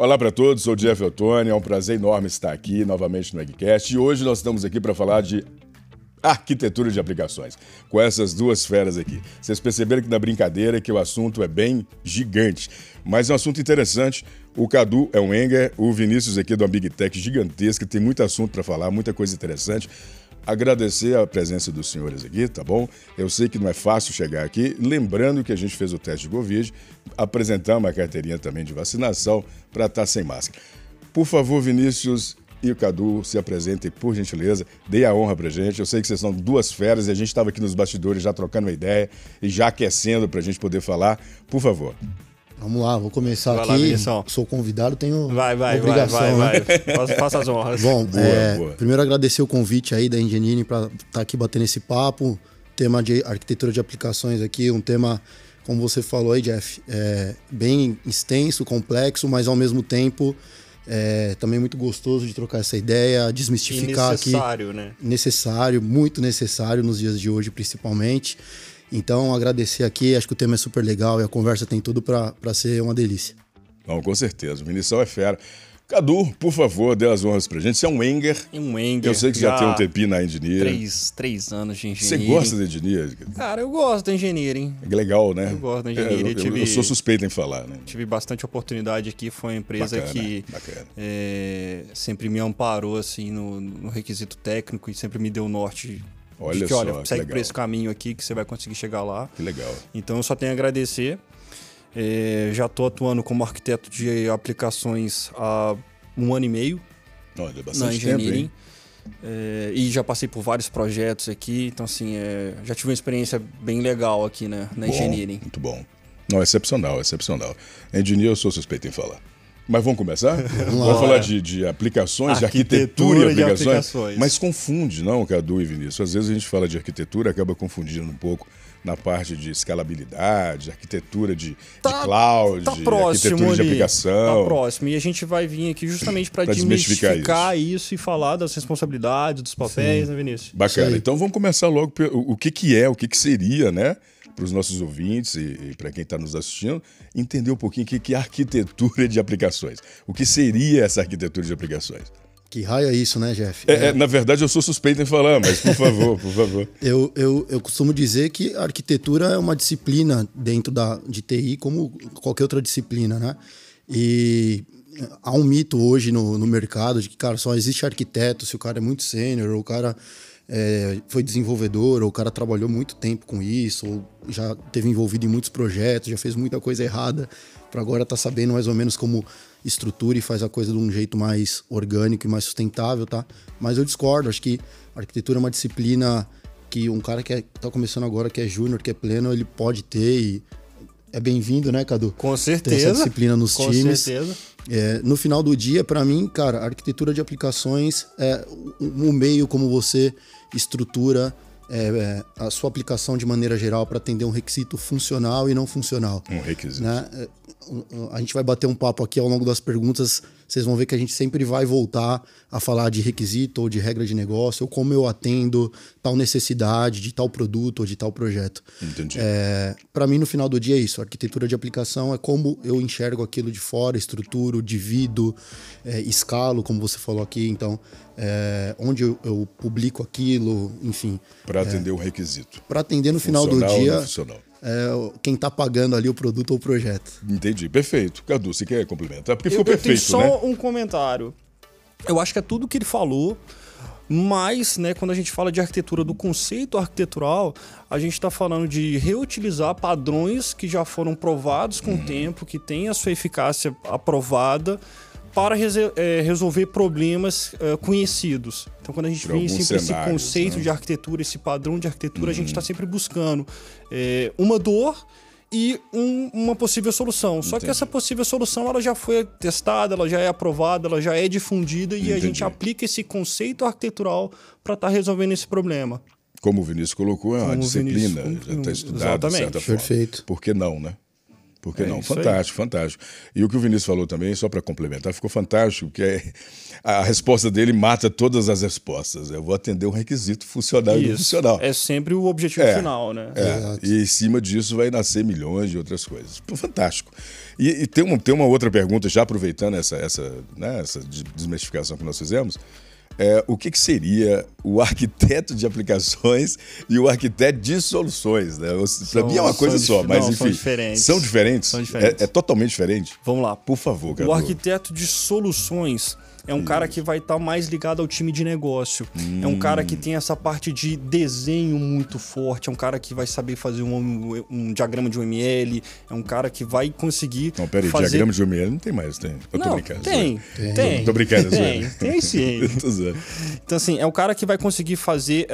Olá para todos, sou o Jeff Ottoni, é um prazer enorme estar aqui novamente no Eggcast e hoje nós estamos aqui para falar de arquitetura de aplicações, com essas duas feras aqui. Vocês perceberam que na brincadeira que o assunto é bem gigante, mas é um assunto interessante. O Cadu é um Enger, o Vinícius aqui do Big Tech gigantesca, tem muito assunto para falar, muita coisa interessante. Agradecer a presença dos senhores aqui, tá bom? Eu sei que não é fácil chegar aqui. Lembrando que a gente fez o teste de Covid, apresentamos a carteirinha também de vacinação para estar sem máscara. Por favor, Vinícius e o Cadu, se apresentem, por gentileza. Deem a honra pra gente. Eu sei que vocês são duas feras e a gente estava aqui nos bastidores já trocando uma ideia e já aquecendo pra gente poder falar. Por favor. Vamos lá, vou começar vai aqui. Lá, sou convidado, tenho obrigação. Vai. Faça as honras. Bom, boa. Primeiro agradecer o convite aí da Engineering para estar aqui batendo esse papo. Tema de arquitetura de aplicações aqui, um tema, como você falou aí, Jeff, bem extenso, complexo, mas ao mesmo tempo também muito gostoso de trocar essa ideia, desmistificar aqui. Necessário, né? Necessário, muito necessário nos dias de hoje, principalmente. Então, agradecer aqui, acho que o tema é super legal e a conversa tem tudo para ser uma delícia. Não, com certeza, o Vinícius é fera. Cadu, por favor, dê as honras pra gente. Você é um Enger. Um Enger. Eu sei que já tem um tempinho na Engineering. Três anos de Engineering. Você gosta da Engineering? Cara, eu gosto da Engineering. É legal, né? Eu gosto da Engineering. Eu sou suspeito em falar, né? Tive bastante oportunidade aqui. Foi uma empresa que sempre me amparou assim, no requisito técnico e sempre me deu o norte. Olha que, só, segue por esse caminho aqui que você vai conseguir chegar lá. Que legal. Então eu só tenho a agradecer. Já estou atuando como arquiteto de aplicações há 1 ano e meio. Olha, bastante tempo, hein? E já passei por vários projetos aqui. Então, assim, já tive uma experiência bem legal aqui na Engineering. Muito bom. Não, excepcional, excepcional. Engineer, eu sou suspeito em falar. Mas vamos começar? Vamos falar de aplicações, de arquitetura de aplicações. Mas confunde, não, Cadu e Vinícius? Às vezes a gente fala de arquitetura, acaba confundindo um pouco na parte de escalabilidade, arquitetura de cloud, arquitetura de aplicação. Tá próximo. E a gente vai vir aqui justamente para desmistificar isso e falar das responsabilidades, dos papéis, né, Vinícius? Bacana. Então vamos começar logo o que seria, né? Para os nossos ouvintes e para quem está nos assistindo, entender um pouquinho o que é arquitetura de aplicações. O que seria essa arquitetura de aplicações? Que raio é isso, né, Jeff? Na verdade, eu sou suspeito em falar, mas por favor, por favor. Eu costumo dizer que a arquitetura é uma disciplina dentro de TI, como qualquer outra disciplina, né? E há um mito hoje no mercado de que, cara, só existe arquiteto se o cara é muito sênior, ou o cara foi desenvolvedor, ou o cara trabalhou muito tempo com isso, ou já esteve envolvido em muitos projetos, já fez muita coisa errada, para agora estar sabendo mais ou menos como estrutura e faz a coisa de um jeito mais orgânico e mais sustentável, tá? Mas eu discordo, acho que a arquitetura é uma disciplina que um cara que tá começando agora, que é júnior, que é pleno, ele pode ter e é bem-vindo, né, Cadu? Com certeza. Ter essa disciplina nos times. Com certeza. No final do dia, para mim, cara, a arquitetura de aplicações é o meio como você estrutura a sua aplicação de maneira geral para atender um requisito funcional e não funcional. Um requisito. Né? A gente vai bater um papo aqui ao longo das perguntas, vocês vão ver que a gente sempre vai voltar a falar de requisito ou de regra de negócio, ou como eu atendo tal necessidade de tal produto ou de tal projeto. Entendi. Para mim, no final do dia é isso. A arquitetura de aplicação é como eu enxergo aquilo de fora, estruturo, divido, escalo, como você falou aqui. Então, onde eu publico aquilo, enfim. Para atender um requisito. Para atender no final do dia. Funcional. Quem está pagando ali o produto ou o projeto. Entendi, perfeito. Cadu, você quer complementar? Porque ficou perfeito, né? Eu tenho só um comentário. Eu acho que é tudo que ele falou, mas, né, quando a gente fala de arquitetura, do conceito arquitetural, a gente está falando de reutilizar padrões que já foram provados com o tempo, que têm a sua eficácia aprovada, para resolver problemas conhecidos. Então, quando a gente vem sempre esse conceito de arquitetura, esse padrão de arquitetura, a gente está sempre buscando uma dor e uma possível solução. Só que essa possível solução ela já foi testada, ela já é aprovada, ela já é difundida e a gente aplica esse conceito arquitetural para estar resolvendo esse problema. Como o Vinícius colocou, é uma disciplina, já está estudado de certa forma. Perfeito. Por que não, né? Por que não? Fantástico, fantástico. E o que o Vinícius falou também, só para complementar, ficou fantástico, que a resposta dele mata todas as respostas. Eu vou atender um requisito funcional e não funcional. É sempre o objetivo final, né? E em cima disso vai nascer milhões de outras coisas. Fantástico. E tem uma outra pergunta, já aproveitando essa desmistificação que nós fizemos. O que seria o arquiteto de aplicações e o arquiteto de soluções, né? Para mim é uma coisa só, mas enfim. São diferentes. São diferentes? São diferentes. É totalmente diferente? Vamos lá. Por favor, Cadu. O arquiteto de soluções é um cara que vai estar mais ligado ao time de negócio. É um cara que tem essa parte de desenho muito forte. É um cara que vai saber fazer um diagrama de UML. É um cara que vai conseguir Não, peraí, fazer... diagrama de UML não tem mais, tem? Eu tô brincando. Tem. Tô brincando. Tem sim. Então, assim, é o cara que vai conseguir fazer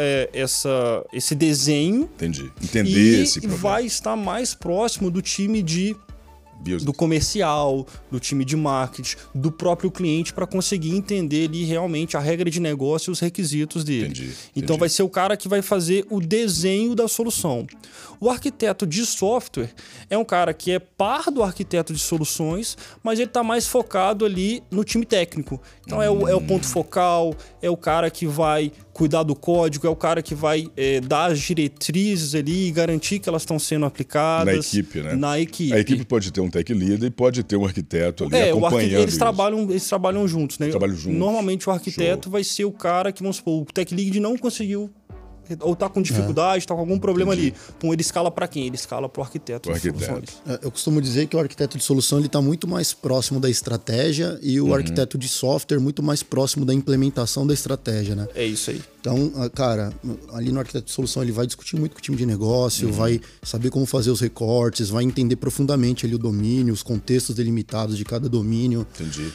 esse desenho. Entendi. Entender esse problema. E vai estar mais próximo do time do comercial, do time de marketing, do próprio cliente, para conseguir entender ali realmente a regra de negócio e os requisitos dele. Entendi. Então vai ser o cara que vai fazer o desenho da solução. O arquiteto de software é um cara que é par do arquiteto de soluções, mas ele está mais focado ali no time técnico. Então é o ponto focal, é o cara que vai cuidar do código, é o cara que vai dar as diretrizes ali e garantir que elas estão sendo aplicadas. Na equipe, né? Na equipe. A equipe pode ter um tech leader e pode ter um arquiteto ali acompanhando eles trabalham juntos, né? Trabalham juntos. Normalmente o arquiteto vai ser o cara que, vamos supor, o tech lead não conseguiu ou tá com dificuldade, tá com algum problema ali. Pô, ele escala para quem? Ele escala pro arquiteto de soluções. Eu costumo dizer que o arquiteto de solução ele tá muito mais próximo da estratégia e o arquiteto de software muito mais próximo da implementação da estratégia, né? É isso aí. Então, cara, ali no arquiteto de solução ele vai discutir muito com o time de negócio, vai saber como fazer os recortes, vai entender profundamente ali o domínio, os contextos delimitados de cada domínio. Entendi.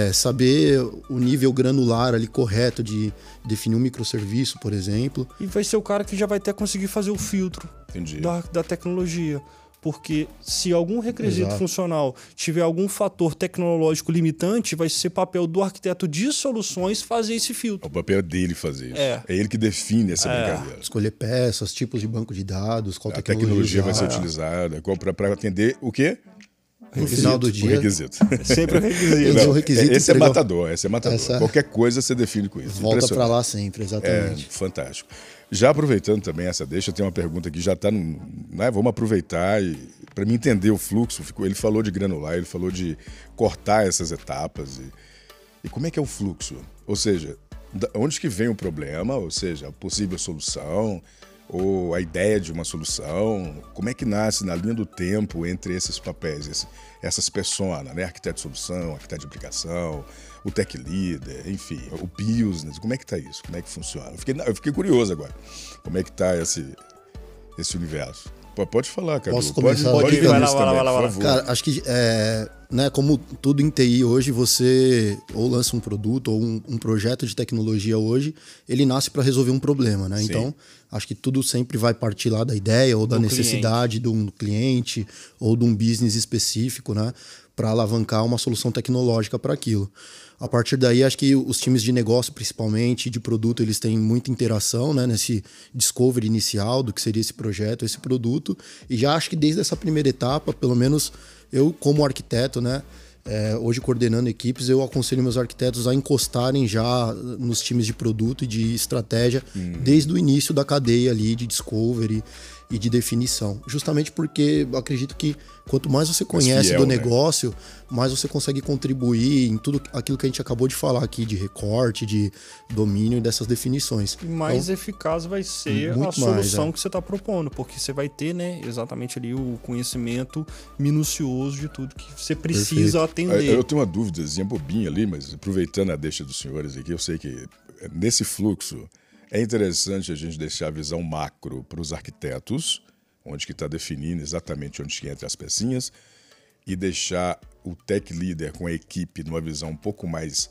Saber o nível granular ali correto de definir um microserviço, por exemplo. E vai ser o cara que já vai até conseguir fazer o filtro da tecnologia. Porque se algum requisito funcional tiver algum fator tecnológico limitante, vai ser papel do arquiteto de soluções fazer esse filtro. O papel dele fazer isso. É ele que define essa brincadeira. Escolher peças, tipos de banco de dados, qual tecnologia vai ser utilizada, para atender o quê? No final do dia. O requisito. Sempre o requisito. Esse é matador. Qualquer coisa você define com isso. Volta para lá sempre, exatamente. Fantástico. Já aproveitando também essa deixa, eu tenho uma pergunta que já está vamos aproveitar para me entender o fluxo. Ele falou de granular, ele falou de cortar essas etapas. E como é que é o fluxo? Ou seja, onde que vem o problema? Ou seja, a possível solução ou a ideia de uma solução? Como é que nasce na linha do tempo entre esses papéis, essas personas, né? Arquiteto de solução, arquiteto de aplicação, o tech leader, enfim, o business, como é que tá isso? Como é que funciona? Eu fiquei curioso agora. Como é que tá esse universo? Pode falar, cara. Posso começar? Pode ir, vai lá. Cara, acho que, como tudo em TI hoje, você ou lança um produto ou um projeto de tecnologia hoje, ele nasce para resolver um problema, né? Sim. Então, acho que tudo sempre vai partir lá da ideia ou da necessidade de um cliente ou de um business específico, né? Para alavancar uma solução tecnológica para aquilo. A partir daí, acho que os times de negócio, principalmente, de produto, eles têm muita interação, né, nesse discovery inicial do que seria esse projeto, esse produto. E já acho que desde essa primeira etapa, pelo menos eu como arquiteto, né, hoje coordenando equipes, eu aconselho meus arquitetos a encostarem já nos times de produto e de estratégia desde o início da cadeia ali de discovery e de definição. Justamente porque eu acredito que quanto mais você conhece do negócio, mais você consegue contribuir em tudo aquilo que a gente acabou de falar aqui, de recorte, de domínio dessas definições. E mais eficaz vai ser a solução que você está propondo, porque você vai ter, né, exatamente ali o conhecimento minucioso de tudo que você precisa atender. Eu tenho uma dúvidazinha bobinha ali, mas aproveitando a deixa dos senhores aqui, eu sei que nesse fluxo é interessante a gente deixar a visão macro para os arquitetos, onde que está definindo exatamente onde que entra as pecinhas, e deixar o tech leader com a equipe numa visão um pouco mais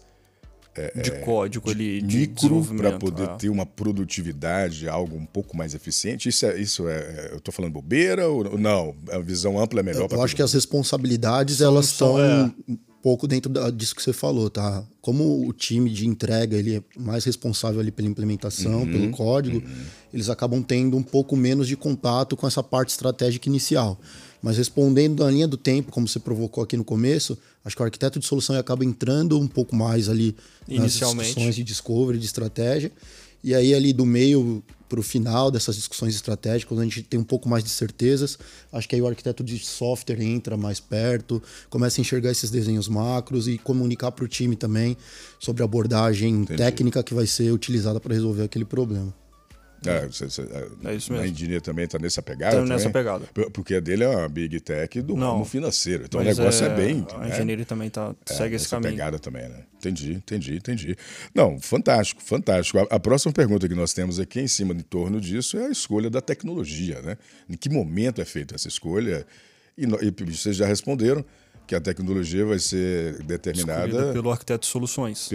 de código ali, de micro, para poder ter uma produtividade, algo um pouco mais eficiente. Eu estou falando bobeira ou não? A visão ampla é melhor para Eu acho que as responsabilidades elas estão um pouco dentro disso que você falou, tá? Como o time de entrega ele é mais responsável ali pela implementação, pelo código, eles acabam tendo um pouco menos de contato com essa parte estratégica inicial. Mas respondendo na linha do tempo, como você provocou aqui no começo, acho que o arquiteto de solução acaba entrando um pouco mais ali nas discussões de discovery, de estratégia. E aí ali do meio para o final dessas discussões estratégicas, quando a gente tem um pouco mais de certezas, acho que aí o arquiteto de software entra mais perto, começa a enxergar esses desenhos macros e comunicar para o time também sobre a abordagem técnica que vai ser utilizada para resolver aquele problema. É isso mesmo. A engenharia também está nessa pegada? Nessa pegada. Porque a dele é uma big tech do ramo financeiro. Então o negócio é bem... A engenharia também segue esse caminho. Pegada também, né? Entendi. Não, fantástico. A próxima pergunta que nós temos aqui em cima, em torno disso, é a escolha da tecnologia, né? Em que momento é feita essa escolha? E vocês já responderam que a tecnologia vai ser determinada escolhida pelo arquiteto de soluções.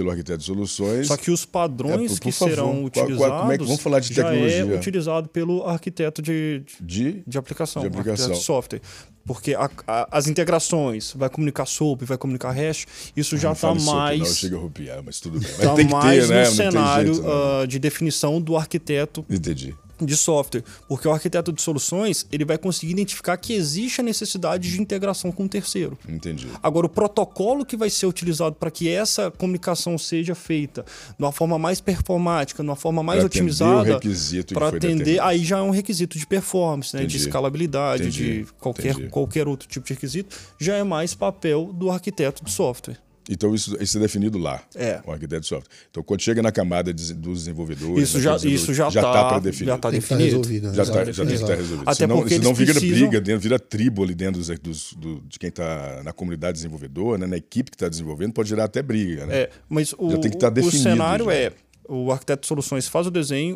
Só que os padrões que favor, serão utilizados como é que, vamos falar de tecnologia. Já é utilizado pelo arquiteto de aplicação, arquiteto de software. Porque as integrações, vai comunicar SOAP, vai comunicar REST, isso já está mais... Não chega a rupiar, mas tudo bem. Mas tá tem que mais ter, né? no cenário de definição do arquiteto. Entendi. De software, porque o arquiteto de soluções ele vai conseguir identificar que existe a necessidade de integração com o terceiro. Entendi. Agora, o protocolo que vai ser utilizado para que essa comunicação seja feita de uma forma mais performática, de uma forma mais otimizada, para atender, aí já é um requisito de performance, né, de escalabilidade, de qualquer outro tipo de requisito, já é mais papel do arquiteto de software. Então isso é definido lá, o arquiteto de software. Então quando chega na camada dos desenvolvedores... Isso já está pré-definido. Já está definido. Já está resolvido. Até porque senão vira briga, vira tribo ali dentro de quem está na comunidade desenvolvedora, né, na equipe que está desenvolvendo, pode gerar até briga. Né? Mas já tem que estar definido. O cenário o arquiteto de soluções faz o desenho,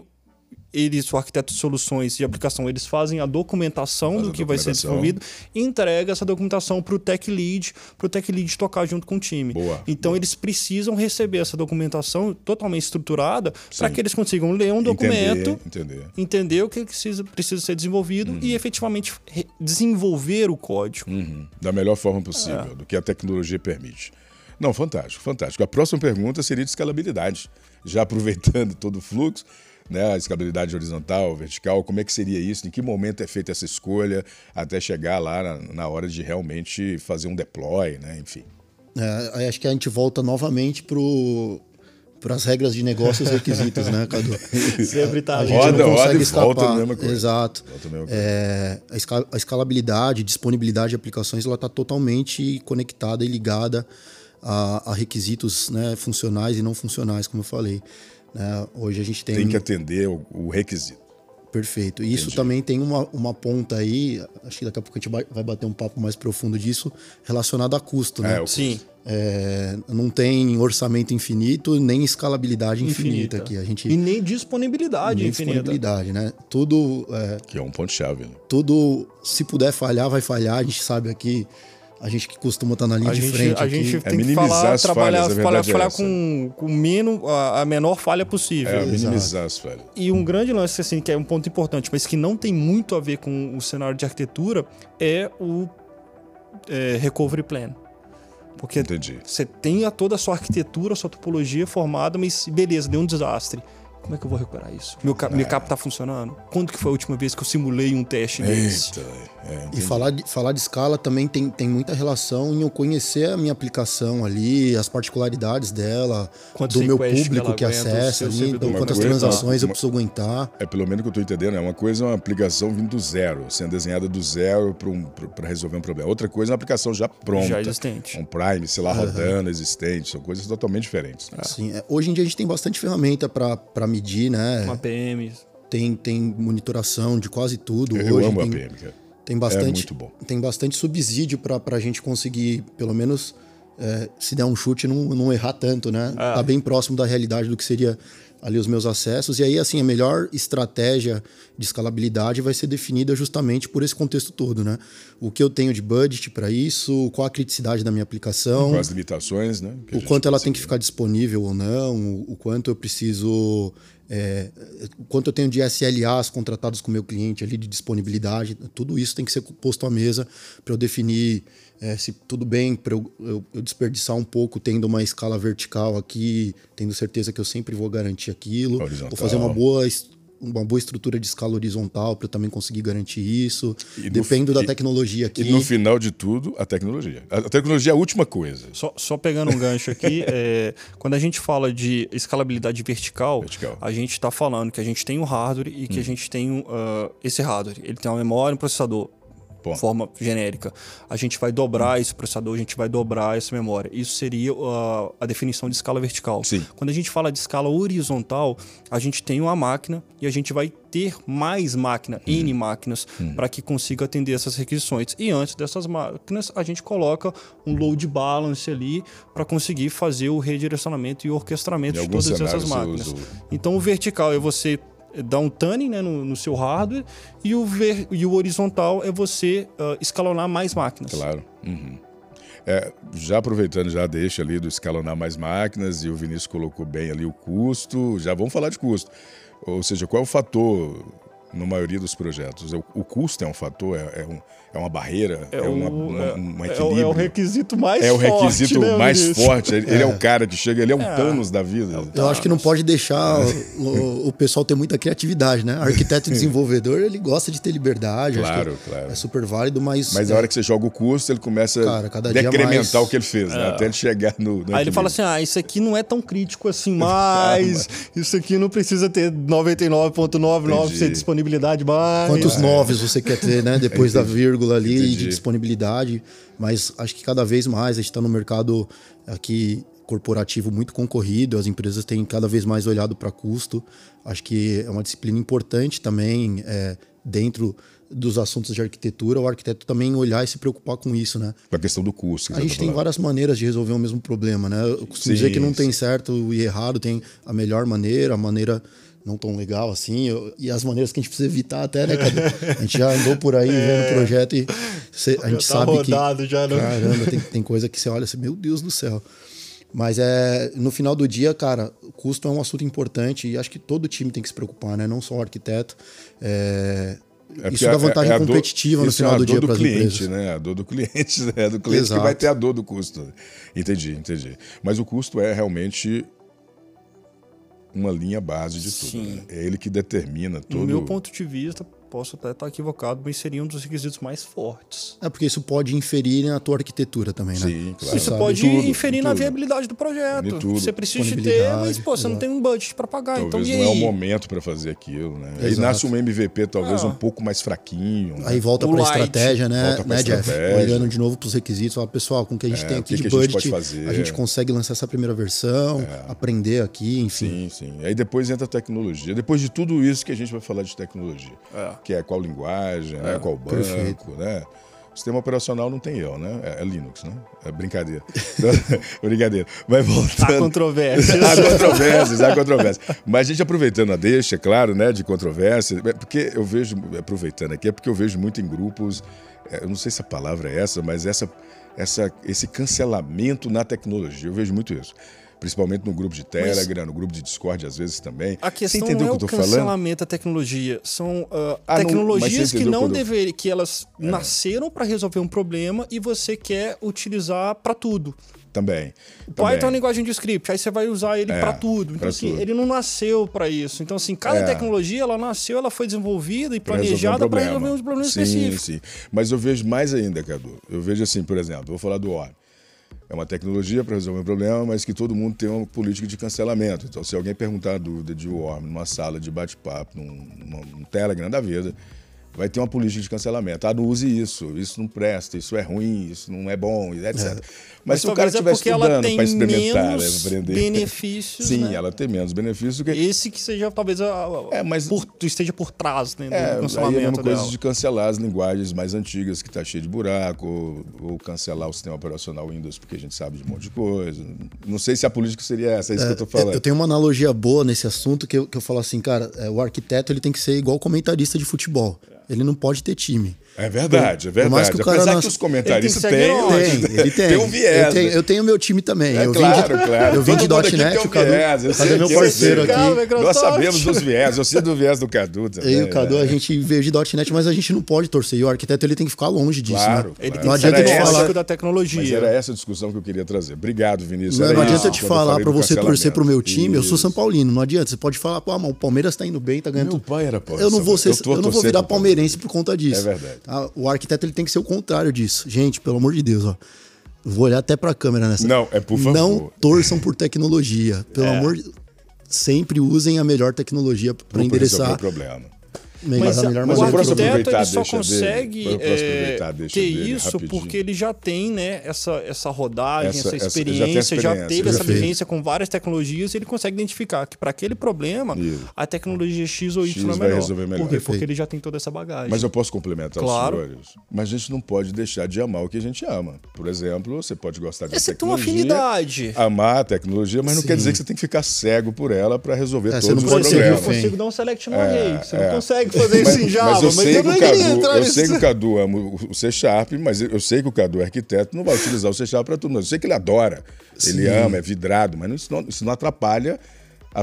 o arquiteto de soluções de aplicação, eles fazem a documentação do que vai ser desenvolvido e entrega essa documentação para o tech lead tocar junto com o time. Então eles precisam receber essa documentação totalmente estruturada para que eles consigam ler um documento, entender o que precisa ser desenvolvido e efetivamente desenvolver o código. Da melhor forma possível, do que a tecnologia permite. Não, fantástico. A próxima pergunta seria de escalabilidade. Já aproveitando todo o fluxo, né, a escalabilidade horizontal, vertical, como é que seria isso? Em que momento é feita essa escolha até chegar lá na hora de realmente fazer um deploy, né? Enfim. Acho que a gente volta novamente para as regras de negócios e requisitos, né, Cadu? Sempre tá. A gente não consegue escapar. Volta a mesma coisa. Exato. A escalabilidade, disponibilidade de aplicações, ela está totalmente conectada e ligada a requisitos, né, funcionais e não funcionais, como eu falei. Hoje a gente tem que atender o requisito. Perfeito. E isso também tem uma ponta aí, acho que daqui a pouco a gente vai bater um papo mais profundo disso, relacionado a custo, né? Sim. Não tem orçamento infinito, nem escalabilidade infinita aqui. E nem disponibilidade infinita. Disponibilidade, né? Tudo... que é um ponto-chave, né? Tudo, se puder falhar, vai falhar. A gente sabe aqui... A gente que costuma estar na linha de frente. A gente tem que trabalhar com a menor falha possível. Minimizar as falhas. E um grande lance, assim, que é um ponto importante, mas que não tem muito a ver com o cenário de arquitetura, é o recovery plan. Porque você tem toda a sua arquitetura, a sua topologia formada, mas beleza, deu um desastre. Como é que eu vou recuperar isso? Meu cap tá funcionando? Quando que foi a última vez que eu simulei um teste desse? E falar de escala também tem muita relação em eu conhecer a minha aplicação ali, as particularidades dela, do meu público que acessa ali, quantas transações eu preciso aguentar. Pelo menos que eu estou entendendo, uma coisa é uma aplicação vindo do zero, sendo desenhada do zero para resolver um problema. Outra coisa é uma aplicação já pronta. Já existente. Um Prime, sei lá, rodando, existente. São coisas totalmente diferentes. Sim, hoje em dia a gente tem bastante ferramenta para medir, né? Uma APM. Tem monitoração de quase tudo. Eu amo a APM, cara. Tem bastante, muito bom. Tem bastante subsídio para a gente conseguir, pelo menos, se der um chute, não errar tanto, né? Tá bem próximo da realidade do que seria ali os meus acessos. E aí, assim, a melhor estratégia de escalabilidade vai ser definida justamente por esse contexto todo, né? O que eu tenho de budget para isso, qual a criticidade da minha aplicação. Com as limitações, né? O quanto ela tem que ficar disponível ou não, o quanto eu preciso... quanto eu tenho de SLAs contratados com o meu cliente ali de disponibilidade, tudo isso tem que ser posto à mesa para eu definir se tudo bem para eu desperdiçar um pouco tendo uma escala vertical aqui, tendo certeza que eu sempre vou garantir aquilo. Horizontal. Vou fazer uma boa estrutura de escala horizontal para eu também conseguir garantir isso. Dependo da tecnologia aqui. E no final de tudo, a tecnologia. A tecnologia é a última coisa. Só pegando um gancho aqui, quando a gente fala de escalabilidade vertical, a gente está falando que a gente tem um hardware e que a gente tem esse hardware. Ele tem uma memória e um processador. Forma genérica. A gente vai dobrar esse processador, a gente vai dobrar essa memória. Isso seria a definição de escala vertical. Sim. Quando a gente fala de escala horizontal, a gente tem uma máquina e a gente vai ter mais máquina, N máquinas, para que consiga atender essas requisições. E antes dessas máquinas, a gente coloca um load balance ali para conseguir fazer o redirecionamento e o orquestramento de todas essas máquinas. Então, o vertical é você dá um tuning, né, no seu hardware, e o horizontal é você escalonar mais máquinas. Claro. Já aproveitando, já deixa ali do escalonar mais máquinas, e o Vinícius colocou bem ali o custo, já vamos falar de custo. Ou seja, qual é o fator na maioria dos projetos? O custo é um fator, é uma barreira, um equilíbrio. É o requisito mais forte. É o requisito mais forte. Ele é o cara que chega, ele é um Thanos da vida. Eu acho que não pode deixar o pessoal ter muita criatividade, né? Arquiteto e desenvolvedor, ele gosta de ter liberdade. Claro. É super válido, mas na hora que você joga o custo, ele começa a decrementar o que ele fez, né? Até ele chegar no Aí ele fala assim, isso aqui não é tão crítico assim mais, isso aqui não precisa ter 99,99% de disponibilidade mais. Quantos noves você quer ter, né? Depois da vírgula ali de disponibilidade, mas acho que cada vez mais a gente está no mercado aqui corporativo muito concorrido, as empresas têm cada vez mais olhado para custo. Acho que é uma disciplina importante também dentro dos assuntos de arquitetura, o arquiteto também olhar e se preocupar com isso, né? Com a questão do custo. A gente tem várias maneiras de resolver o mesmo problema, né? Eu costumo dizer que não tem certo e errado, tem a melhor maneira, a maneira não tão legal assim, e as maneiras que a gente precisa evitar até, né, Cadu? A gente já andou por aí vendo o projeto e a gente sabe rodado, que... Caramba, tem coisa que você olha assim, meu Deus do céu. Mas no final do dia, cara, o custo é um assunto importante e acho que todo time tem que se preocupar, né? Não só o arquiteto. Isso dá vantagem competitiva no final do dia para as empresas. Né? A dor do cliente, né? É do cliente Exato. Que vai ter a dor do custo. Entendi. Mas o custo é realmente uma linha base de tudo. Né? É ele que determina tudo. No meu ponto de vista, posso até estar equivocado, mas seria um dos requisitos mais fortes. Porque isso pode inferir na tua arquitetura também, né? Sim, claro. Isso pode inferir na viabilidade do projeto. Você precisa de ter, mas você não tem um budget para pagar. Talvez então, não é o momento para fazer aquilo, né? Aí nasce um MVP talvez um pouco mais fraquinho. Né? Aí volta para a estratégia, né, Jeff? Olhando de novo para os requisitos, fala, pessoal, com o que a gente tem aqui de budget, a gente consegue lançar essa primeira versão, aprender aqui, enfim. Sim. Aí depois entra a tecnologia. Depois de tudo isso que a gente vai falar de tecnologia. Que é qual linguagem, né? Qual banco, perfeito. Né? O sistema operacional não tem eu, né? É Linux, né? É brincadeira. Brincadeira. Mas voltando... Há controvérsias. Há controvérsias. Mas a gente aproveitando a deixa, claro, né? De controvérsia, porque eu vejo, aproveitando aqui, é porque eu vejo muito em grupos, eu não sei se a palavra é essa, mas esse cancelamento na tecnologia, eu vejo muito isso. Principalmente no grupo de Telegram, no grupo de Discord, às vezes também. A questão não é o cancelamento da tecnologia. São tecnologias que não deveriam, que elas nasceram para resolver um problema e você quer utilizar para tudo. Também. O Python é uma linguagem de script, aí você vai usar ele para tudo. Então, assim, ele não nasceu para isso. Então, assim, cada tecnologia, ela foi desenvolvida e planejada para resolver uns problemas específicos. Sim. Mas eu vejo mais ainda, Cadu. Eu vejo assim, por exemplo, vou falar do ORM. É uma tecnologia para resolver um problema, mas que todo mundo tem uma política de cancelamento. Então, se alguém perguntar a dúvida de ORM numa sala de bate-papo, num Telegram da vida, vai ter uma política de cancelamento. Não use isso não presta, isso é ruim, isso não é bom, etc. Mas se o cara estiver estudando para experimentar, aprender... benefícios, Sim, ela tem menos benefícios do que... Esse que seja talvez esteja por trás, né, do cancelamento aí é uma coisa dela. de cancelar as linguagens mais antigas que está cheio de buraco, ou cancelar o sistema operacional Windows, porque a gente sabe de um monte de coisa. Não sei se a política seria essa, é isso que eu tô falando. Eu tenho uma analogia boa nesse assunto que eu falo assim, cara, o arquiteto ele tem que ser igual comentarista de futebol. Ele não pode ter time. É verdade, é Por mais verdade. que o cara Apesar não- que os comentaristas Ele tem que ser Ele tem. Tem um viés. Eu tenho meu time também. É eu claro, vim de, claro. Eu vim de Todo mundo aqui .NET, tem um o Cadu, viés, eu Cadu sei é meu que eu parceiro sei. aqui. Microsoft. Nós sabemos dos viés, eu sei do viés do Cadu também. Eu e o Cadu, né? a gente veio de .NET, mas a gente não pode torcer. E o arquiteto ele tem que ficar longe disso, Claro, né? Ele claro. tem Não que ser adianta eu te agnóstico falar. da tecnologia. Mas era essa a discussão que eu queria trazer. Obrigado, Vinícius. Não, Era não isso, adianta eu te quando eu falar falei pra do você torcer pro meu cancelamento. time. Eu sou Isso. São Paulino. Não adianta. Você pode falar, pô, o Palmeiras tá indo bem, tá ganhando. Meu pai era Eu não vou ser, Eu tô eu não vou torcendo virar pro palmeirense por conta disso. É verdade. Tá? O arquiteto ele tem que ser o contrário disso. Gente, pelo amor de Deus, ó. Vou olhar até pra câmera nessa. Não, é por favor. Não torçam por tecnologia. Pelo amor de sempre usem a melhor tecnologia para Pra resolver endereçar o problema. Mas, a melhor mas o eu maneira. posso arquiteto aproveitar ele a só deixa consegue dele? Eu posso aproveitar a deixa ter dele isso rapidinho? porque ele já tem, né, essa rodagem, Essa- essa essa- experiência, já teve essa Perfeito. vivência com várias tecnologias e ele consegue identificar que para aquele problema Isso. a tecnologia X ou Y X é vai melhor. resolver melhor. Por quê? Perfeito. Porque ele já tem toda essa bagagem. Mas eu posso complementar Claro. os senhores? Mas a gente não pode deixar de amar o que a gente ama. Por exemplo, você pode gostar de Você tem uma tecnologia, afinidade. amar a tecnologia, mas não Sim. quer dizer que você tem que ficar cego por ela para resolver você todos não os pode ser problemas. Eu consigo dar um select no array. Você é. não consegue fazer isso em Java, Mas eu sei que não o queria Cadu, entrar eu nisso. sei que o Cadu ama o C Sharp, mas eu sei que o Cadu é arquiteto, não vai utilizar o C Sharp para tudo. Mas eu sei que ele adora, ele ama, é vidrado, mas isso não atrapalha a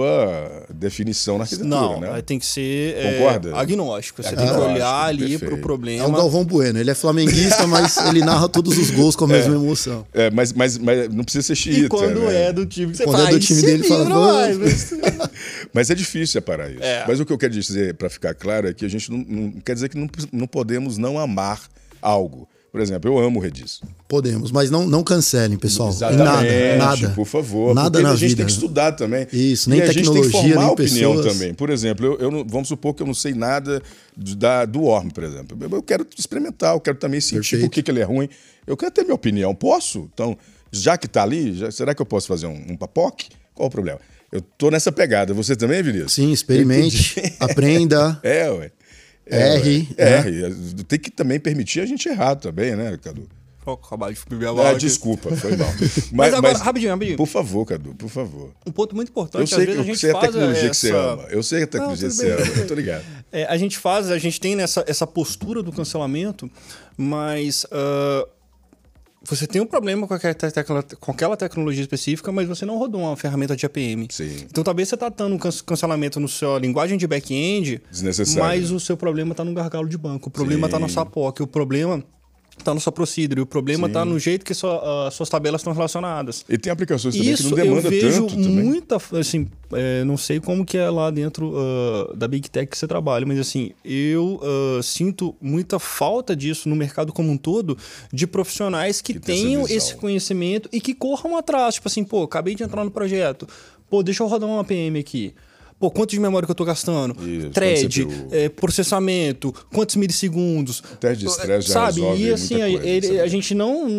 sua definição na arquitetura, Não, né? aí tem que ser Concorda? agnóstico. Você tem que Agnóstico, olhar ali perfeito. pro É problema. o Galvão Bueno. Ele é flamenguista, mas ele narra todos os gols com a mesma emoção. É, mas não precisa ser xiita. E quando né? é do time que você Quando faz, é do time se dele, fala, vira "Vamos". mais, mas- Mas é difícil separar isso. É. Mas o que eu quero dizer, para ficar claro, é que a gente não quer dizer que não podemos não amar algo. Por exemplo, eu amo o Redis. Podemos, mas não cancelem, pessoal. Exatamente, Nada. por favor. Nada porque na a gente vida. tem que estudar também. Isso, nem e a gente tem que tecnologia, formar nem opinião pessoas. também. Por exemplo, vamos supor que eu não sei nada do Worm, por exemplo. Eu quero experimentar, eu quero também sentir Perfeito. por que ele é ruim. Eu quero ter minha opinião. Posso? Então, já que está ali, será que eu posso fazer um papoque? Qual o problema? Eu tô nessa pegada. Você também, Vinícius? Sim, experimente, aprenda. É, ué. Erre, Ué. né? Erre. Tem que também permitir a gente errar também, né, Cadu? Acabar de beber a bola Ah, aqui. desculpa, foi mal. Mas agora, rapidinho. Por favor, Cadu, por favor. Um ponto muito Eu importante, às sei vezes a que gente você é a faz tecnologia que você essa- ama. Eu sei a tecnologia que tudo você bem, ama. tudo bem. Eu tô ligado. A gente tem essa postura do cancelamento, mas você tem um problema com aquela tecnologia específica, mas você não rodou uma ferramenta de APM. Sim. Então talvez você está dando um cancelamento na sua linguagem de back-end, Desnecessário. mas o seu problema está no gargalo de banco, o problema está na Sim. sua POC, o problema está na sua procedure, o problema está no jeito que suas tabelas estão relacionadas. E tem aplicações também Isso que não demanda eu vejo tanto também. muita, assim, não sei como que é lá dentro da Big Tech que você trabalha, mas assim, eu sinto muita falta disso no mercado como um todo, de profissionais que tem essa tenham visão. esse conhecimento e que corram atrás, tipo assim, pô, acabei de entrar no projeto, pô, deixa eu rodar uma APM aqui. Pô, quanto de memória que eu tô gastando? Isso, Thread, quanto CPU. Processamento, quantos milissegundos? Teste de estresse já sabe? resolve E assim, muita coisa, sabe? a gente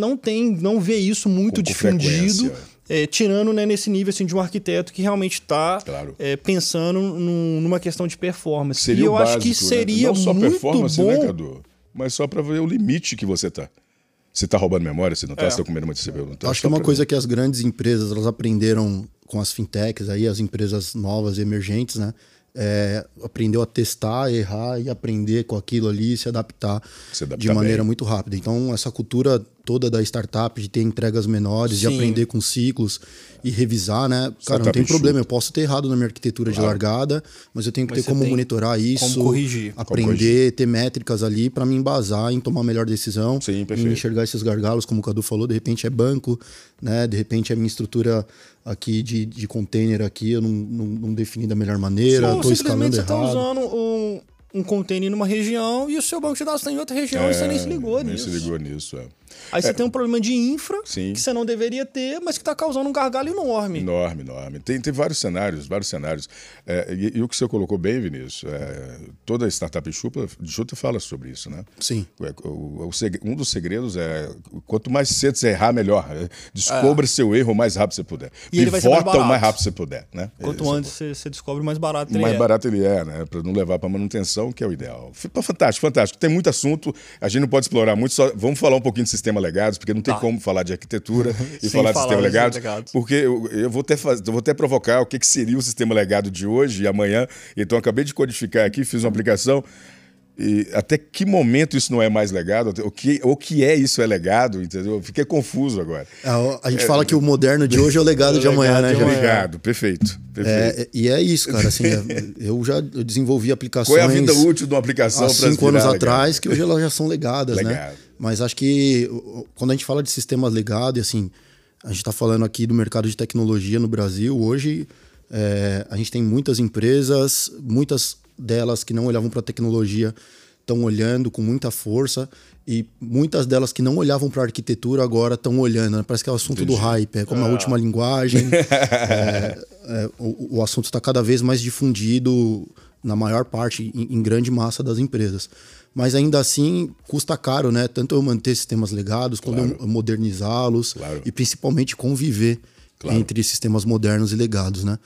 não vê isso muito Com difundido, frequência. tirando, né, nesse nível assim, de um arquiteto que realmente está Claro. pensando numa questão de performance. Seria e eu o acho básico, que seria né? Não só muito performance, bom. né, Cadu? Mas só para ver o limite que você tá. Você tá roubando memória, você não tá? Você tá comendo muito CPU, não tá? Acho que é uma coisa que as grandes empresas elas aprenderam com as fintechs, aí, as empresas novas e emergentes, né? Aprendeu a testar, errar e aprender com aquilo ali, se adaptar de maneira muito rápida. Então, essa cultura toda da startup, de ter entregas menores, de Sim. aprender com ciclos e revisar, né? Cara, não Startup tem problema, enxuta. eu posso ter errado na minha arquitetura de largada, mas eu tenho que Mas ter você como tem monitorar isso, como corrigir. aprender, ter métricas ali para me embasar em tomar a melhor decisão, Sim, em perfeito. enxergar esses gargalos, como o Cadu falou, de repente é banco, né? De repente é minha estrutura aqui de container aqui, eu não defini da melhor maneira, Ou estou simplesmente escalando você está errado. usando um container numa região e o seu banco de dados está em outra região e você nem se ligou nem nisso. se ligou nisso, Aí você tem um problema de infra Sim. que você não deveria ter, mas que está causando um gargalo enorme. Enorme, enorme. Tem vários cenários, vários cenários. E o que você colocou bem, Vinícius, toda startup enxuta fala sobre isso, né? Sim. Um dos segredos é quanto mais cedo você errar, melhor. Descubra seu erro o mais rápido que você puder. E ele vai ser mais Pivota o barato. mais rápido que você puder, né? Quanto Esse é o antes você descobre, mais barato O ele mais é. barato ele é, né? Para não levar para manutenção, que é o ideal. Fantástico, fantástico. Tem muito assunto, a gente não pode explorar muito, só vamos falar um pouquinho de sistema legados, porque não tem como falar de arquitetura e Sem falar de falar sistema de legados, legados. porque eu vou até provocar o que seria o sistema legado de hoje e amanhã. Então, acabei de codificar aqui, fiz uma aplicação. E até que momento isso não é mais legado? O que é isso é legado? Entendeu? Eu fiquei confuso agora. A gente fala que o moderno de hoje é o legado de amanhã, né? Obrigado, perfeito. E é isso, cara. Assim, eu desenvolvi aplicações. Qual é a vida útil de uma aplicação há 5 anos atrás, que hoje elas já são legadas, né? Mas acho que quando a gente fala de sistemas legados, assim, a gente está falando aqui do mercado de tecnologia no Brasil. Hoje, a gente tem muitas empresas, muitas delas que não olhavam para a tecnologia estão olhando com muita força, e muitas delas que não olhavam para a arquitetura agora estão olhando, né? Parece que é o assunto do hype, é como a última linguagem. O assunto está cada vez mais difundido na maior parte, em grande massa das empresas. Mas ainda assim custa caro, né? Tanto eu manter sistemas legados, quanto eu modernizá-los, e principalmente conviver entre sistemas modernos e legados, né?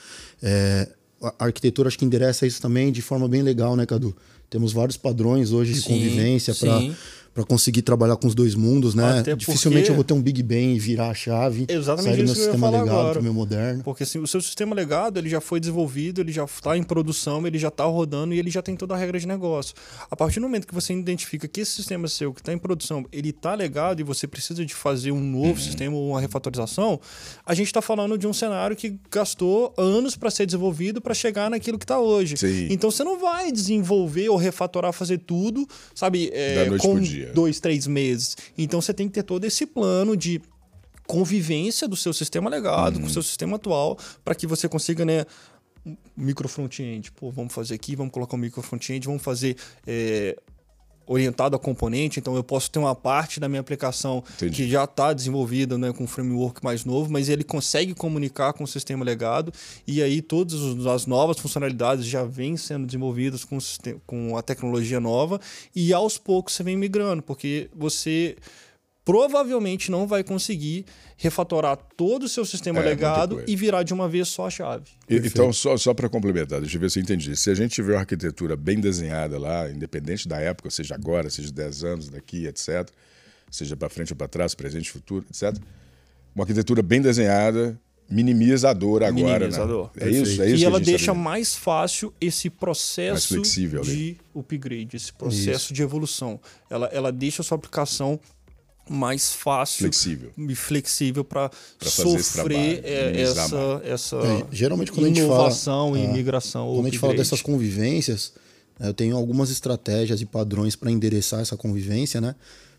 A arquitetura acho que endereça isso também de forma bem legal, né, Cadu? Temos vários padrões hoje de convivência para conseguir trabalhar com os dois mundos, né? Até dificilmente eu vou ter um Big Bang e virar a chave, exatamente sair do meu isso que eu ia sistema falar legado agora. para o meu moderno. Porque assim, o seu sistema legado ele já foi desenvolvido, ele já está em produção, ele já está rodando e ele já tem toda a regra de negócio. A partir do momento que você identifica que esse sistema seu que está em produção, ele está legado e você precisa de fazer um novo sistema ou uma refatorização, a gente está falando de um cenário que gastou anos para ser desenvolvido para chegar naquilo que está hoje. Sim. Então você não vai desenvolver ou refatorar, fazer tudo, sabe, com 2, 3 meses. Então você tem que ter todo esse plano de convivência do seu sistema legado com o seu sistema atual, para que você consiga, né, micro front-end. Pô, vamos fazer aqui, vamos colocar um micro front-end, vamos fazer orientado a componente. Então eu posso ter uma parte da minha aplicação que já está desenvolvida, né, com um framework mais novo, mas ele consegue comunicar com o sistema legado, e aí todas as novas funcionalidades já vêm sendo desenvolvidas com a tecnologia nova, e aos poucos você vem migrando, porque você provavelmente não vai conseguir refatorar todo o seu sistema legado e virar de uma vez só a chave. Então, só para complementar, deixa eu ver se eu entendi. Se a gente tiver uma arquitetura bem desenhada lá, independente da época, seja agora, seja 10 anos daqui, etc., seja para frente ou para trás, presente, futuro, etc., uma arquitetura bem desenhada minimiza a dor agora. Né? É isso e ela deixa mais fácil esse processo de upgrade, esse processo de evolução. Ela deixa a sua aplicação mais fácil e flexível para sofrer essa geralmente quando inovação e migração. Quando a gente fala dessas convivências, eu tenho algumas estratégias e padrões para endereçar essa convivência, né?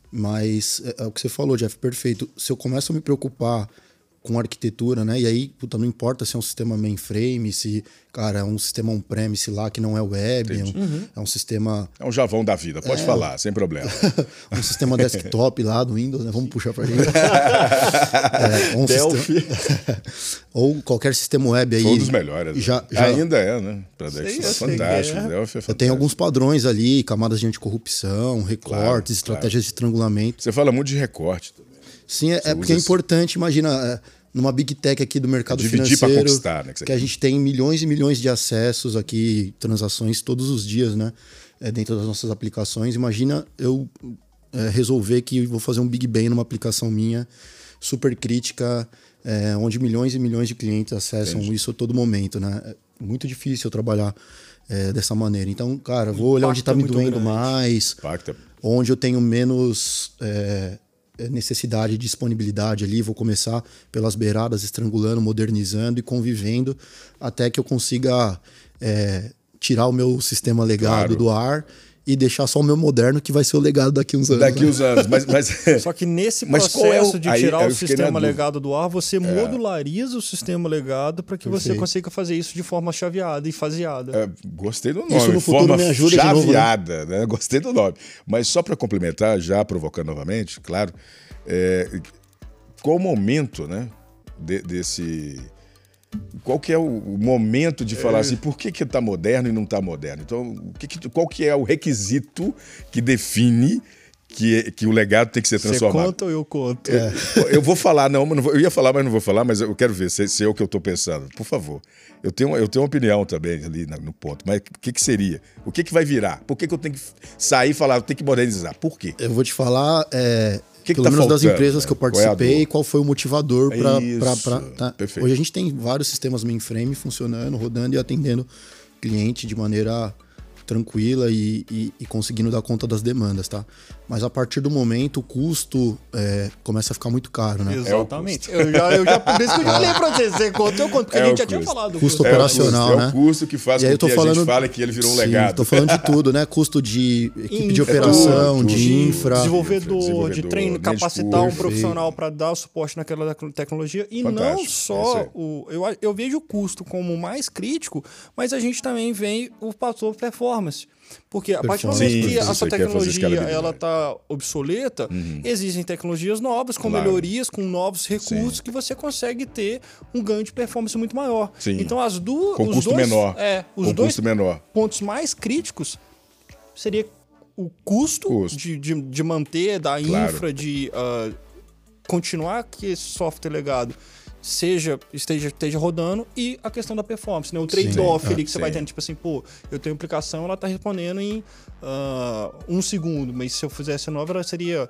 Mas é o que você falou, Jeff, perfeito. Se eu começo a me preocupar com arquitetura, né? E aí, puta, não importa se é um sistema mainframe, se, cara, é um sistema on-premise lá que não é web, é um sistema... É um Javão da vida, pode falar, sem problema. Um sistema desktop lá do Windows, né? Vamos puxar pra gente. Delphi. Ou qualquer sistema web aí. Foi um dos melhores. Ainda é, né? Pra desktop, fantástico. Delphi é fantástico. Tem alguns padrões ali, camadas de anticorrupção, recortes, estratégias de estrangulamento. Você fala muito de recorte também. Sim, porque é importante, imagina, numa Big Tech aqui do mercado financeiro, conquistar, né, que a gente tem milhões e milhões de acessos aqui, transações todos os dias, né, dentro das nossas aplicações. Imagina eu resolver que vou fazer um Big Bang numa aplicação minha, super crítica, onde milhões e milhões de clientes acessam isso a todo momento, né? É muito difícil eu trabalhar dessa maneira. Então, cara, vou olhar onde está me doendo mais, onde eu tenho menos... necessidade de disponibilidade ali, vou começar pelas beiradas, estrangulando, modernizando e convivendo até que eu consiga tirar o meu sistema legado do ar e deixar só o meu moderno, que vai ser o legado daqui uns anos. Daqui uns anos, mas... Só que nesse processo de tirar o sistema legado do ar, você modulariza o sistema legado para que você consiga fazer isso de forma chaveada e faseada. Gostei do nome. Isso no futuro me ajuda chaveada, de novo, né? Gostei do nome. Mas só para complementar, já provocando novamente, claro, qual o momento, né, desse... Qual que é o momento de falar assim, por que está moderno e não está moderno? Então, qual que é o requisito que define que o legado tem que ser transformado? Você conta ou eu conto? Eu vou falar, eu ia falar, mas não vou falar, mas eu quero ver se é o que eu estou pensando. Por favor. Eu tenho uma opinião também ali no ponto, mas o que seria? O que vai virar? Por que eu tenho que sair e falar, eu tenho que modernizar? Por quê? Eu vou te falar... pelo menos das empresas que eu participei, qual foi o motivador para... Hoje a gente tem vários sistemas mainframe funcionando, rodando e atendendo cliente de maneira tranquila e conseguindo dar conta das demandas, tá? Mas a partir do momento, o custo começa a ficar muito caro, né? Exatamente. Por isso que eu já falei pra você conta, eu conto, porque a gente já tinha falado do custo operacional, né? É o custo que faz com que a gente fale que ele virou um legado. Tô falando de tudo, né? Custo de equipe de operação, de infra. Desenvolvedor, de treino, capacitar um profissional para dar suporte naquela tecnologia. E não só eu vejo o custo como mais crítico, mas a gente também vê o fator performance. Porque a partir do momento que a sua tecnologia ela está obsoleta, existem tecnologias novas, com melhorias, com novos recursos, que você consegue ter um ganho de performance muito maior. Sim. Então, com custo menor. Os dois pontos mais críticos seria o custo. De manter, da infra, de continuar que esse software legado esteja rodando, e a questão da performance, né? O trade-off ali que você vai tendo, tipo assim, eu tenho aplicação, ela tá respondendo em 1 segundo, mas se eu fizesse nova, ela seria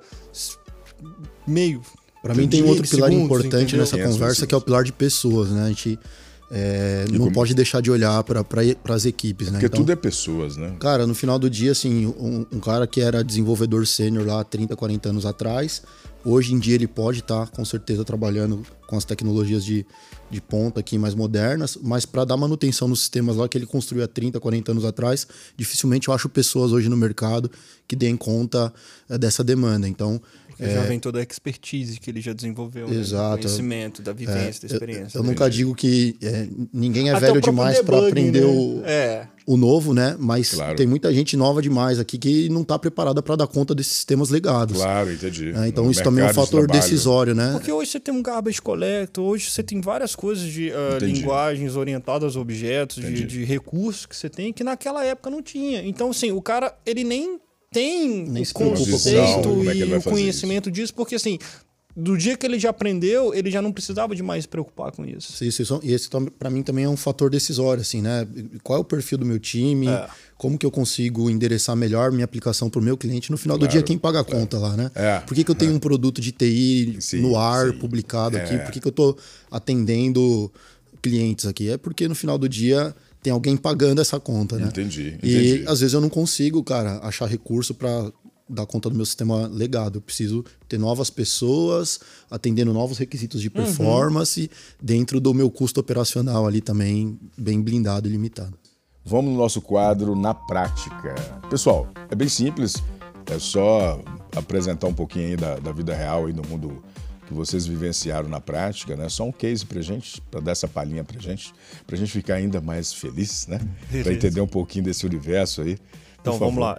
meio. Para mim tem outro pilar importante nessa conversa, que é o pilar de pessoas, né? A gente não pode deixar de olhar para as equipes, né? Porque então, tudo é pessoas, né? Cara, no final do dia, assim, um cara que era desenvolvedor sênior lá 30, 40 anos atrás, hoje em dia ele pode estar, com certeza, trabalhando com as tecnologias de ponta aqui mais modernas, mas para dar manutenção nos sistemas lá que ele construiu há 30, 40 anos atrás, dificilmente eu acho pessoas hoje no mercado que deem conta dessa demanda. Então, já vem toda a expertise que ele já desenvolveu, exato, né? Do conhecimento, da vivência, da experiência. Eu nunca digo que ninguém é velho demais para aprender, né? O novo, né? Mas tem muita gente nova demais aqui que não está preparada para dar conta desses sistemas legados. Claro, entendi. Então isso também é um fator decisório, né? Porque hoje você tem um garbage collector, hoje você tem várias coisas de linguagens orientadas a objetos, de recursos que você tem, que naquela época não tinha. Então, assim, o cara, ele nem tem o conceito e o conhecimento disso, porque assim, do dia que ele já aprendeu, ele já não precisava de mais se preocupar com isso. Isso, e esse para mim também é um fator decisório, assim, né? Qual é o perfil do meu time? Como que eu consigo endereçar melhor minha aplicação para o meu cliente? No final do dia, quem paga a conta lá, né? Por que eu tenho um produto de TI no ar, publicado aqui? Por que eu estou atendendo clientes aqui? É porque no final do dia tem alguém pagando essa conta, né? Entendi. E às vezes eu não consigo, cara, achar recurso para dar conta do meu sistema legado. Eu preciso ter novas pessoas atendendo novos requisitos de performance dentro do meu custo operacional ali também bem blindado e limitado. Vamos no nosso quadro Na Prática. Pessoal, é bem simples, é só apresentar um pouquinho aí da vida real aí no mundo que vocês vivenciaram na prática, né? Só um case pra gente, pra dar essa palhinha pra gente ficar ainda mais feliz, né? Pra entender um pouquinho desse universo aí. Então, vamos lá.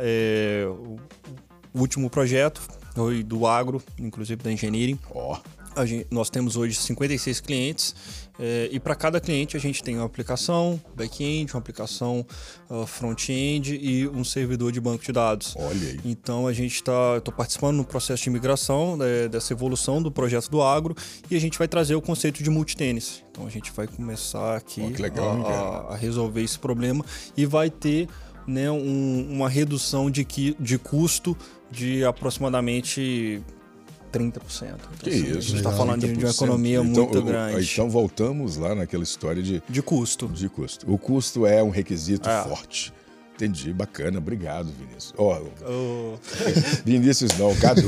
O último projeto foi do agro, inclusive da engineering. Nós temos hoje 56 clientes e para cada cliente a gente tem uma aplicação back-end, uma aplicação front-end e um servidor de banco de dados. Olha aí. Então estou participando no processo de migração dessa evolução do projeto do agro e a gente vai trazer o conceito de multitênis. Então a gente vai começar aqui a resolver esse problema e vai ter, né, uma redução de custo de aproximadamente 30%. Então, que assim, isso? A gente está falando de uma economia muito grande. Então voltamos lá naquela história de custo. De custo. O custo é um requisito forte. Entendi, bacana. Obrigado, Vinícius. Vinícius não, Cadu.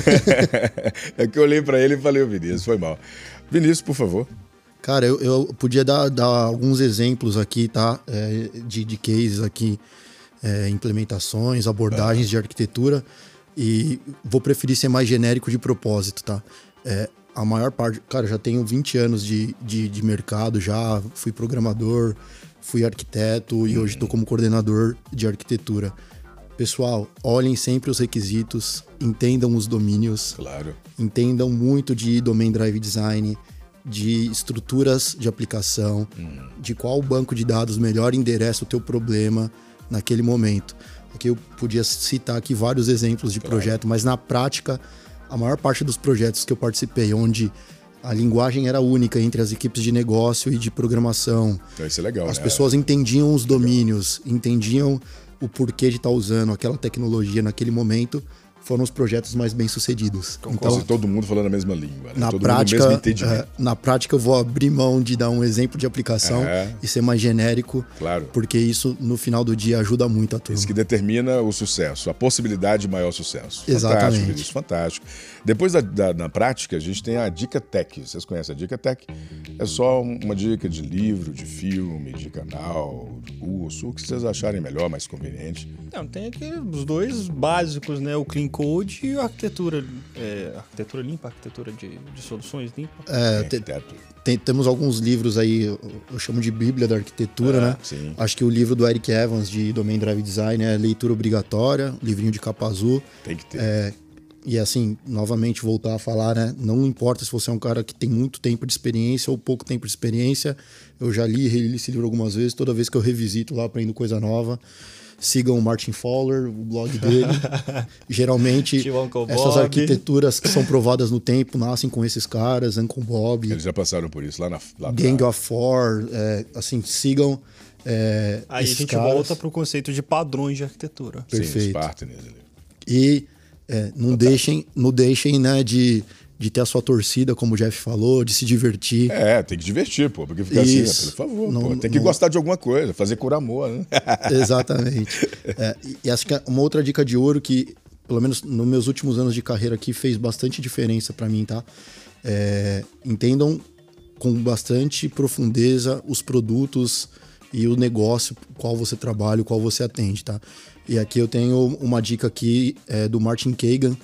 É que eu olhei para ele e falei, o Vinícius, foi mal. Vinícius, por favor. Cara, eu podia dar alguns exemplos aqui, tá? De cases aqui, implementações, abordagens de arquitetura. E vou preferir ser mais genérico de propósito, tá? A maior parte... Cara, já tenho 20 anos de mercado, já fui programador, fui arquiteto e hoje estou como coordenador de arquitetura. Pessoal, olhem sempre os requisitos, entendam os domínios. Claro. Entendam muito de Domain Drive Design, de estruturas de aplicação, de qual banco de dados melhor endereça o teu problema naquele momento. Aqui eu podia citar aqui vários exemplos de projeto, mas na prática, a maior parte dos projetos que eu participei, onde a linguagem era única entre as equipes de negócio e de programação. Isso é legal, as pessoas entendiam os domínios, entendiam o porquê de estar usando aquela tecnologia naquele momento, foram os projetos mais bem-sucedidos. Então, todo mundo falando a mesma língua, né? Na todo prática, mundo no mesmo entendimento. na prática, eu vou abrir mão de dar um exemplo de aplicação e ser mais genérico, claro. Porque isso, no final do dia, ajuda muito a turma. Isso que determina o sucesso, a possibilidade de maior sucesso. Exatamente. Fantástico, isso, fantástico. Depois na prática, a gente tem a Dica Tech. Vocês conhecem a Dica Tech? É só uma dica de livro, de filme, de canal, de curso, o que vocês acharem melhor, mais conveniente. Não, tem aqui os dois básicos, né? O Clean Code e a arquitetura limpa, arquitetura de soluções limpas. Temos alguns livros aí, eu chamo de Bíblia da Arquitetura, né? Sim. Acho que o livro do Eric Evans, de Domain Drive Design, é leitura obrigatória, livrinho de capa azul. Tem que ter. E assim, novamente, voltar a falar, né? Não importa se você é um cara que tem muito tempo de experiência ou pouco tempo de experiência. Eu já li e reli esse livro algumas vezes. Toda vez que eu revisito lá, aprendo coisa nova. Sigam o Martin Fowler, o blog dele. Geralmente, essas arquiteturas que são provadas no tempo nascem com esses caras, Uncle Bob. Eles já passaram por isso lá Gang of Four. Assim, sigam aí a gente caras. volta para o conceito de padrões de arquitetura. Perfeito. Sim, os partners ali. E não deixem, né, de ter a sua torcida, como o Jeff falou, de se divertir. Tem que divertir, pô, porque fica assim, por favor, tem que gostar de alguma coisa, fazer por amor, né? Exatamente. E acho que uma outra dica de ouro que, pelo menos nos meus últimos anos de carreira aqui, fez bastante diferença para mim, tá? Entendam com bastante profundeza os produtos e o negócio, qual você trabalha, qual você atende, tá? E aqui eu tenho uma dica aqui do Martin Kagan,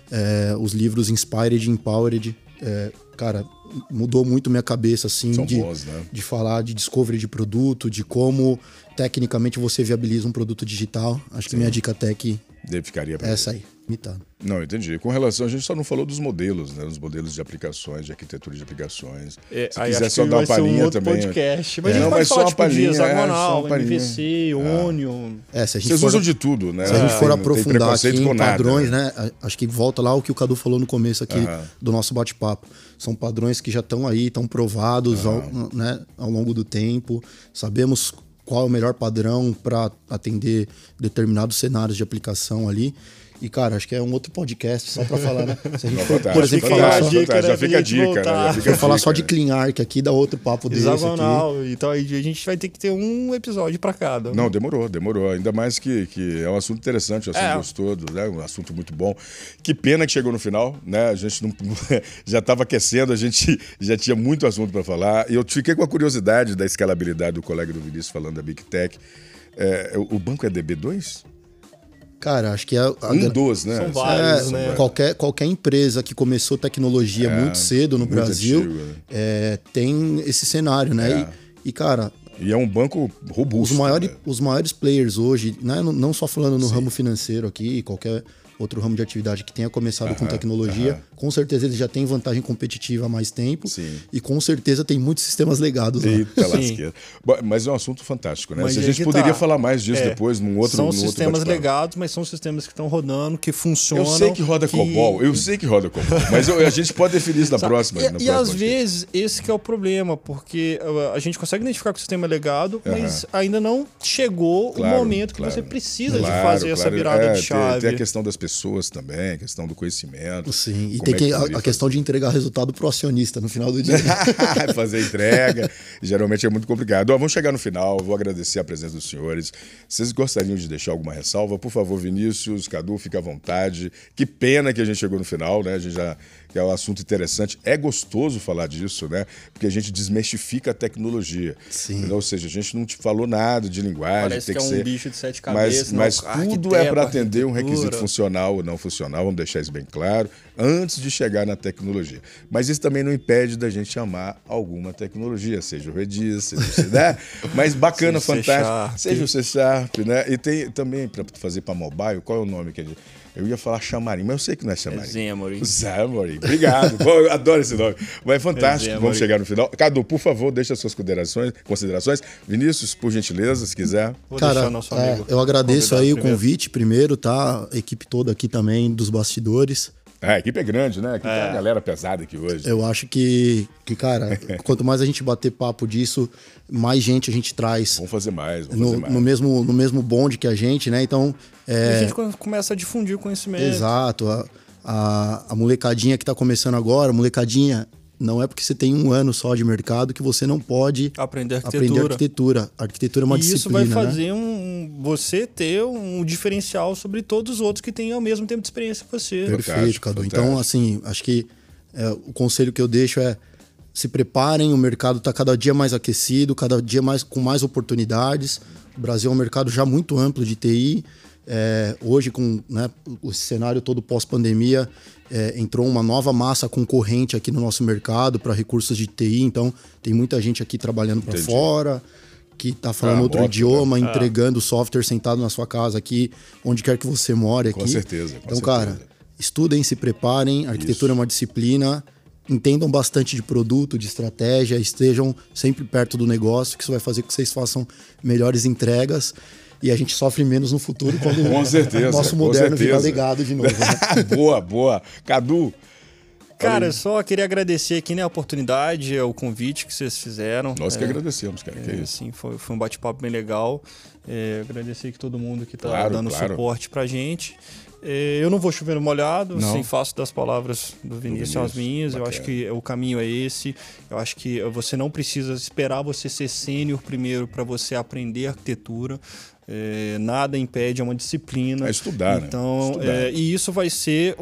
os livros Inspired e Empowered. Cara, mudou muito minha cabeça, assim, bons, né? De falar de discovery de produto, de como tecnicamente você viabiliza um produto digital. Acho que minha dica tech ficaria pra essa aí, imitando. Não, entendi. Com relação, a gente só não falou dos modelos, né? Os modelos de aplicações, de arquitetura de aplicações. Se quiser só dar uma palhinha também. Podcast, mas a gente pode falar de hexagonal, MVC, Onion. Vocês usam de tudo, né? Se a gente for aprofundar aqui em padrões, né? Acho que volta lá o que o Cadu falou no começo aqui do nosso bate-papo. São padrões que já estão aí, estão provados ao longo do tempo. Sabemos qual é o melhor padrão para atender determinados cenários de aplicação ali. E, cara, acho que é um outro podcast só para falar, né? Se a gente for, por exemplo, já fica a dica, né? Se for falar só de Clean Arc aqui, dá outro papo desse hexagonal. aqui. Então a gente vai ter que ter um episódio para cada. Não, demorou. Ainda mais que é um assunto interessante, um assunto gostoso, né? Um assunto muito bom. Que pena que chegou no final, né? A gente não já estava aquecendo, a gente já tinha muito assunto para falar. E eu fiquei com a curiosidade da escalabilidade do colega do Vinícius falando da Big Tech. O banco é DB2? Cara, acho que um dos, né? São vários, né? Qualquer empresa que começou tecnologia muito cedo no Brasil antigo, tem esse cenário, né? E, cara... E é um banco robusto. Os maiores players hoje, né? Não só falando no ramo financeiro aqui, qualquer outro ramo de atividade que tenha começado com tecnologia, com certeza eles já têm vantagem competitiva há mais tempo. Sim. E com certeza tem muitos sistemas legados lá. Eita lasqueira. Mas é um assunto fantástico, né? Mas a gente poderia falar mais disso depois, num outro São sistemas legados, mas são sistemas que estão rodando, que funcionam. Eu sei que roda COBOL, mas a gente pode definir isso na próxima. E às vezes, esse que é o problema, porque a gente consegue identificar que o sistema é legado, mas ainda não chegou o momento que você precisa de fazer essa virada de chave. Tem a questão das pessoas também, a questão do conhecimento. Sim, e tem a questão de entregar resultado pro acionista no final do dia. Fazer entrega, geralmente é muito complicado. Vamos chegar no final, vou agradecer a presença dos senhores. Vocês gostariam de deixar alguma ressalva? Por favor, Vinícius, Cadu, fica à vontade. Que pena que a gente chegou no final, né? A gente que é um assunto interessante. É gostoso falar disso, né? Porque a gente desmistifica a tecnologia. Sim. Ou seja, a gente não te falou nada de linguagem. Parece tem que é um ser... bicho de 7 cabeças. Mas tudo é para atender um requisito funcional ou não funcional, vamos deixar isso bem claro, antes de chegar na tecnologia. Mas isso também não impede da gente amar alguma tecnologia, seja o Redis, seja o né? Mas bacana, fantástico. Seja o C Sharp, né? E tem também, para fazer para mobile, qual é o nome que a gente... Eu ia falar Xamarin, mas eu sei que não é Xamarin. Xamarin. Obrigado. Eu adoro esse nome. Mas é fantástico. Vamos chegar no final. Cadu, por favor, deixa as suas considerações. Vinícius, por gentileza, se quiser. Cara, eu agradeço aí o convite primeiro, tá? A equipe toda aqui também dos bastidores. A equipe é grande, né? Aqui tem uma galera pesada aqui hoje. Eu acho que cara, quanto mais a gente bater papo disso, mais gente a gente traz. Vamos fazer mais, vamos fazer mais. No mesmo bonde que a gente, né? Então... a gente começa a difundir o conhecimento. Exato. A molecadinha que tá começando agora, molecadinha... Não é porque você tem 1 ano só de mercado que você não pode aprender arquitetura. A arquitetura é uma disciplina, isso vai fazer né? Você ter um diferencial sobre todos os outros que têm ao mesmo tempo de experiência que você. Perfeito, Cadu. Então, assim, acho que o conselho que eu deixo é se preparem, o mercado está cada dia mais aquecido, cada dia com mais oportunidades. O Brasil é um mercado já muito amplo de TI. Hoje, com o cenário todo pós-pandemia, entrou uma nova massa concorrente aqui no nosso mercado para recursos de TI. Então, tem muita gente aqui trabalhando para fora, que está falando outro idioma, entregando software sentado na sua casa aqui, onde quer que você more aqui. Com certeza. Então, cara, estudem, se preparem. A arquitetura é uma disciplina. Entendam bastante de produto, de estratégia. Estejam sempre perto do negócio, que isso vai fazer com que vocês façam melhores entregas. E a gente sofre menos no futuro quando o nosso moderno virar legado de novo. Né? Boa. Cadu. Cara, eu só queria agradecer aqui, né, a oportunidade, o convite que vocês fizeram. Nós que agradecemos, cara. Que isso. Sim, foi um bate-papo bem legal. Agradecer aqui todo mundo que está dando suporte pra gente. Eu não vou chover no molhado, sem faço das palavras do Vinícius as minhas. Bacana. Eu acho que o caminho é esse. Eu acho que você não precisa esperar você ser sênior primeiro para você aprender arquitetura. Nada impede, é uma disciplina. É estudar, então, né? E isso vai ser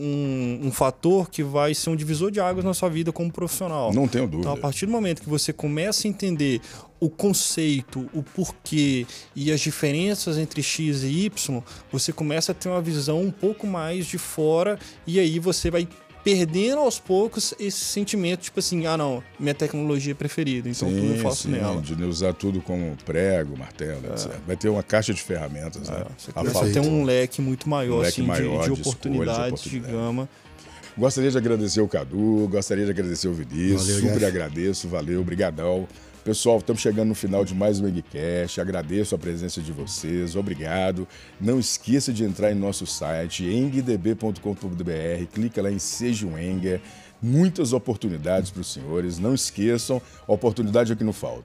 um fator que vai ser um divisor de águas na sua vida como profissional. Não tenho dúvida. Então, a partir do momento que você começa a entender o conceito, o porquê e as diferenças entre X e Y, você começa a ter uma visão um pouco mais de fora e aí você vai perdendo aos poucos esse sentimento, tipo assim, não, minha tecnologia é preferida, então tudo eu faço nela. De usar tudo como prego, martelo, etc. Vai ter uma caixa de ferramentas, né? Você tem um leque muito maior, de oportunidades, de gama. Gostaria de agradecer o Cadu, gostaria de agradecer o Vinícius, super agradeço, valeu, brigadão. Pessoal, estamos chegando no final de mais um EngCast. Agradeço a presença de vocês, obrigado. Não esqueça de entrar em nosso site, engdb.com.br, clica lá em Seja um Enger. Muitas oportunidades para os senhores, não esqueçam, a oportunidade é o que não falta.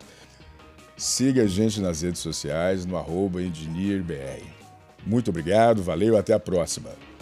Siga a gente nas redes sociais, no @engineerbr. Muito obrigado, valeu, até a próxima.